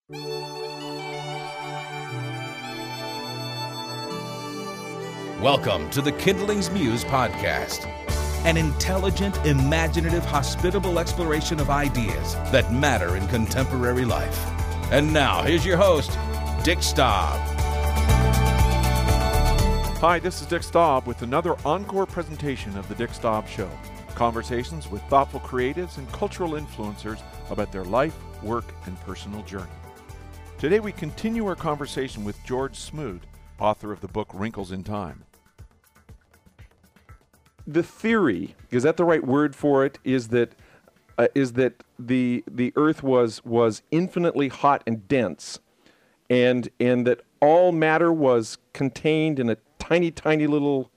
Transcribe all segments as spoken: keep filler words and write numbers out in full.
Welcome to the Kindling's Muse podcast, an intelligent, imaginative, hospitable exploration of ideas that matter in contemporary life. And now, here's your host, Dick Staub. Hi, this is Dick Staub with another encore presentation of The Dick Staub Show. Conversations with thoughtful creatives and cultural influencers about their life, work, and personal journey. Today we continue our conversation with George Smoot, author of the book Wrinkles in Time. The theory, is that the right word for it, is that uh, is that the the Earth was was infinitely hot and dense, and and that all matter was contained in a tiny, tiny little.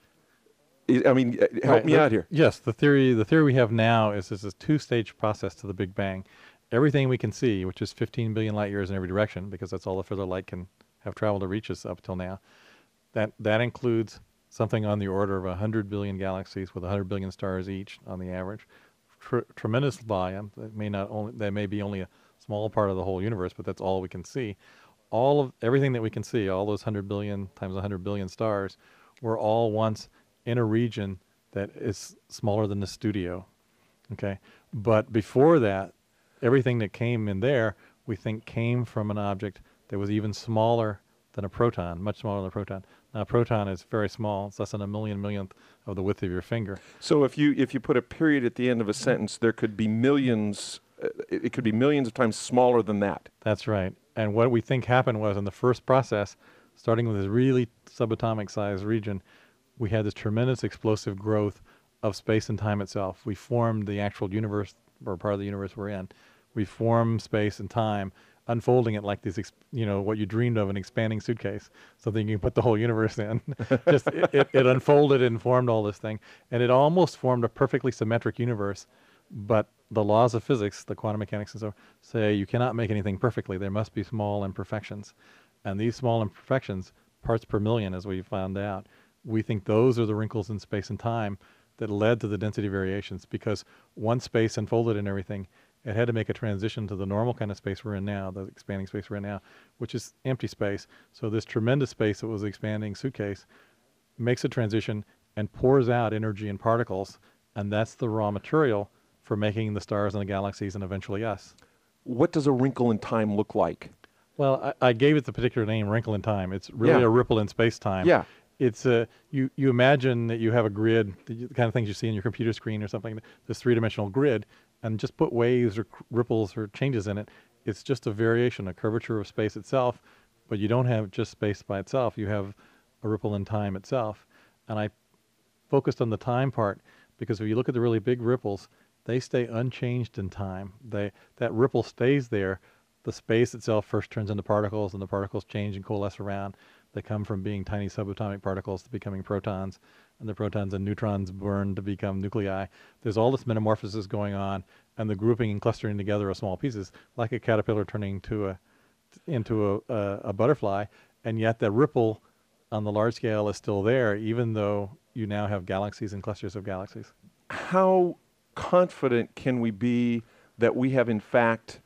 I mean, help right. me the, out here. Yes, the theory the theory we have now is this is a two-stage process to the Big Bang. Everything we can see, which is fifteen billion light years in every direction, because that's all the further light can have traveled to reach us up till now. That that includes something on the order of one hundred billion galaxies with one hundred billion stars each on the average. Tr- tremendous volume. That may not only that may be only a small part of the whole universe, but that's all we can see. All of everything that we can see, all those one hundred billion times one hundred billion stars, were all once in a region that is smaller than the studio. Okay, but before that, everything that came in there, we think came from an object that was even smaller than a proton, much smaller than a proton. Now, a proton is very small. It's less than a million millionth of the width of your finger. So if you if you put a period at the end of a sentence, there could be millions, uh, it could be millions of times smaller than that. That's right. And what we think happened was in the first process, starting with this really subatomic size region, we had this tremendous explosive growth of space and time itself. We formed the actual universe, or part of the universe we're in. We formed space and time, unfolding it like this, you know, what you dreamed of, an expanding suitcase, something you can put the whole universe in. Just it, it, it unfolded and formed all this thing, and it almost formed a perfectly symmetric universe. But the laws of physics, the quantum mechanics and so, say you cannot make anything perfectly. There must be small imperfections, and these small imperfections, parts per million, as we found out, we think those are the wrinkles in space and time that led to the density variations. Because once space unfolded and everything, it had to make a transition to the normal kind of space we're in now, the expanding space we're in now, which is empty space. So this tremendous space that was the expanding suitcase makes a transition and pours out energy and particles, and that's the raw material for making the stars and the galaxies and eventually us. What does a wrinkle in time look like? Well, I, I gave it the particular name, wrinkle in time. It's really Yeah. a ripple in space-time. Yeah. It's a, you, you imagine that you have a grid, the, the kind of things you see on your computer screen or something, this three-dimensional grid, and just put waves or ripples or changes in it. It's just a variation, a curvature of space itself, but you don't have just space by itself. You have a ripple in time itself. And I focused on the time part because if you look at the really big ripples, they stay unchanged in time. They that ripple stays there. The space itself first turns into particles, and the particles change and coalesce around. They come from being tiny subatomic particles to becoming protons, and the protons and neutrons burn to become nuclei. There's all this metamorphosis going on, and the grouping and clustering together of small pieces, like a caterpillar turning to a, into a, a, a butterfly, and yet the ripple on the large scale is still there, even though you now have galaxies and clusters of galaxies. How confident can we be that we have in fact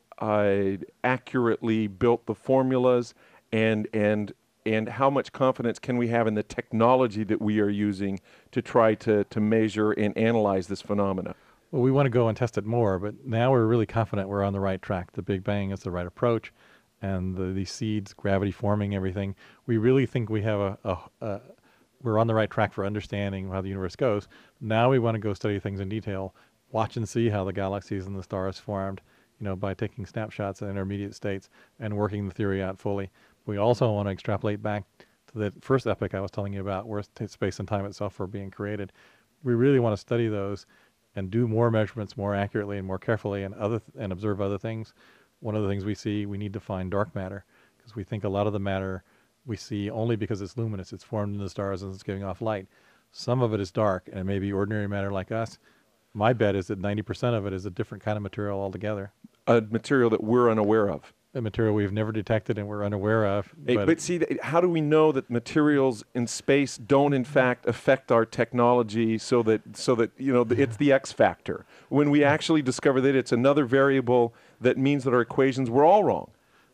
uh, accurately built the formulas, and and and how much confidence can we have in the technology that we are using to try to, to measure and analyze this phenomena? Well, we want to go and test it more, but now we're really confident we're on the right track. The Big Bang is the right approach, and the, these seeds, gravity forming everything, we really think we have a, a, a, we're on the right track for understanding how the universe goes. Now we want to go study things in detail, watch and see how the galaxies and the stars formed, you know, by taking snapshots at intermediate states and working the theory out fully. We also want to extrapolate back to the first epoch I was telling you about, where space and time itself were being created. We really want to study those and do more measurements more accurately and more carefully, and other th- and observe other things. One of the things we see, we need to find dark matter, because we think a lot of the matter we see only because it's luminous. It's formed in the stars and it's giving off light. Some of it is dark, and it may be ordinary matter like us. My bet is that ninety percent of it is a different kind of material altogether. A material that we're unaware of. A material we've never detected and we're unaware of. Hey, but but see, th- how do we know that materials in space don't in fact affect our technology so that, so that you know, th- it's the X factor? When we actually discover that it's another variable that means that our equations were all wrong.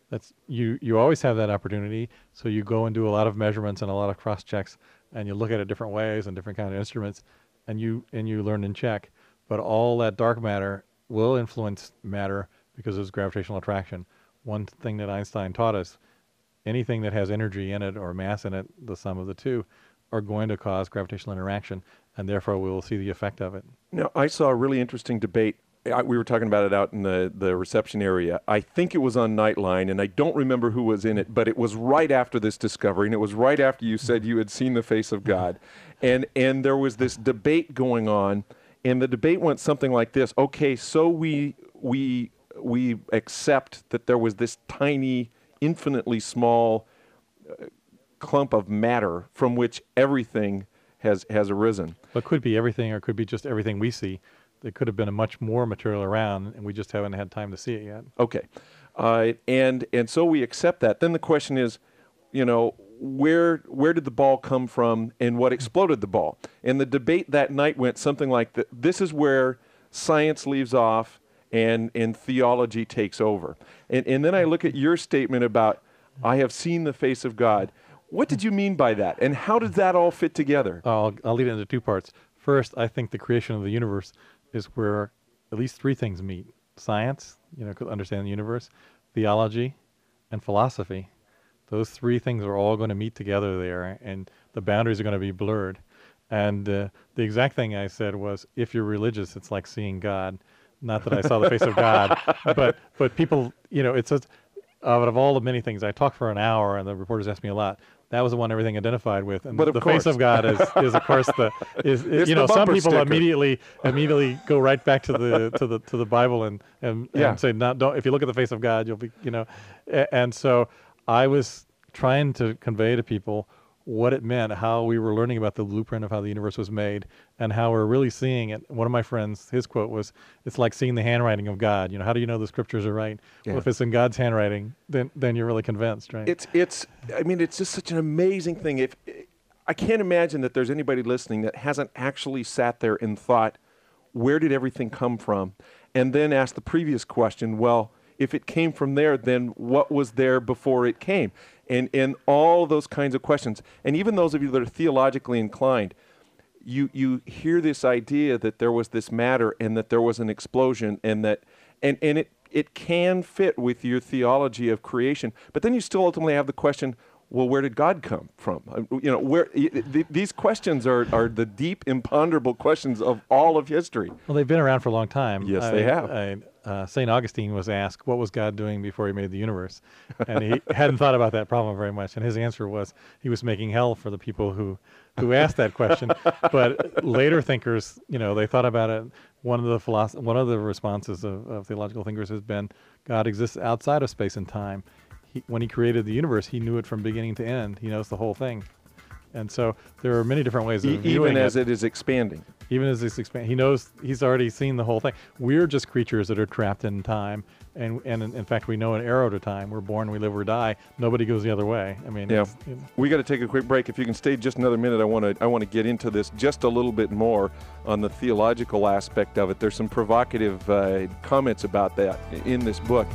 That's you. You always have that opportunity. So you go and do a lot of measurements and a lot of cross checks, and you look at it different ways and different kind of instruments, and you and you learn and check. But all that dark matter will influence matter because of gravitational attraction. One thing that Einstein taught us: anything that has energy in it or mass in it, the sum of the two, are going to cause gravitational interaction, and therefore we will see the effect of it. Now, I saw a really interesting debate. I, we were talking about it out in the, the reception area. I think it was on Nightline, and I don't remember who was in it, but it was right after this discovery, and it was right after you said you had seen the face of God. And and there was this debate going on, and the debate went something like this. Okay, so we we we accept that there was this tiny, infinitely small uh, clump of matter from which everything has has arisen. Well, it could be everything, or it could be just everything we see. There could have been a much more material around, and we just haven't had time to see it yet. Okay, uh, and and so we accept that. Then the question is, you know, where where did the ball come from, and what exploded the ball? And the debate that night went something like that. This is where science leaves off, and and theology takes over. And and then I look at your statement about, I have seen the face of God. What did you mean by that, and how did that all fit together? I'll I'll leave it into two parts. First, I think the creation of the universe is where at least three things meet: science, you know, to understand the universe; theology; and philosophy. Those three things are all going to meet together there, and the boundaries are going to be blurred. And uh, the exact thing I said was, if you're religious, it's like seeing God. Not that I saw the face of God, but but people, you know, it's a, out of all the many things, I talked for an hour, and the reporters asked me a lot. That was the one everything identified with, and but the course. face of God is, is of course the is, is you know some people sticker. immediately immediately go right back to the to the to the Bible and and, yeah. and say, not don't if you look at the face of God, you'll be, you know, a, and so I was trying to convey to people what it meant, how we were learning about the blueprint of how the universe was made, and how we're really seeing it. One of my friends, his quote was, "It's like seeing the handwriting of God." You know, how do you know the scriptures are right? Yeah. Well, if it's in God's handwriting, then then you're really convinced, right? It's it's. I mean, it's just such an amazing thing. If I can't imagine that there's anybody listening that hasn't actually sat there and thought, where did everything come from? And then asked the previous question, well, if it came from there, then what was there before it came? And and all those kinds of questions. And even those of you that are theologically inclined, you you hear this idea that there was this matter and that there was an explosion, and that and, and it, it can fit with your theology of creation. But then you still ultimately have the question, well, where did God come from? You know, where th- these questions are, are the deep, imponderable questions of all of history. Well, they've been around for a long time. Yes, I, they have. I, uh, Saint Augustine was asked, what was God doing before he made the universe? And he hadn't thought about that problem very much. And his answer was he was making hell for the people who, who asked that question. But later thinkers, you know, they thought about it. One of the philosoph- one of the responses of, of theological thinkers has been, God exists outside of space and time. He, when he created the universe, he knew it from beginning to end. He knows the whole thing. And so there are many different ways of E- viewing even as it. it is expanding. Even as it's expanding. He knows, he's already seen the whole thing. We're just creatures that are trapped in time. And, and in, in fact, we know an arrow to time. We're born, we live or die. Nobody goes the other way. I mean, Yeah. it's, it, We got to take a quick break. If you can stay just another minute, I want to I want to get into this just a little bit more on the theological aspect of it. There's some provocative uh, comments about that in this book.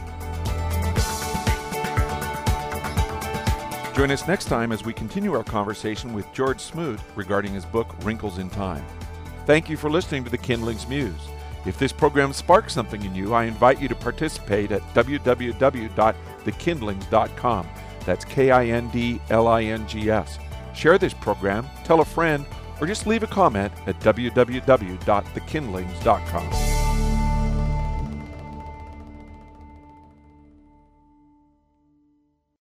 Join us next time as we continue our conversation with George Smoot regarding his book, Wrinkles in Time. Thank you for listening to The Kindling's Muse. If this program sparks something in you, I invite you to participate at w w w dot the kindlings dot com. That's K I N D L I N G S. Share this program, tell a friend, or just leave a comment at w w w dot the kindlings dot com.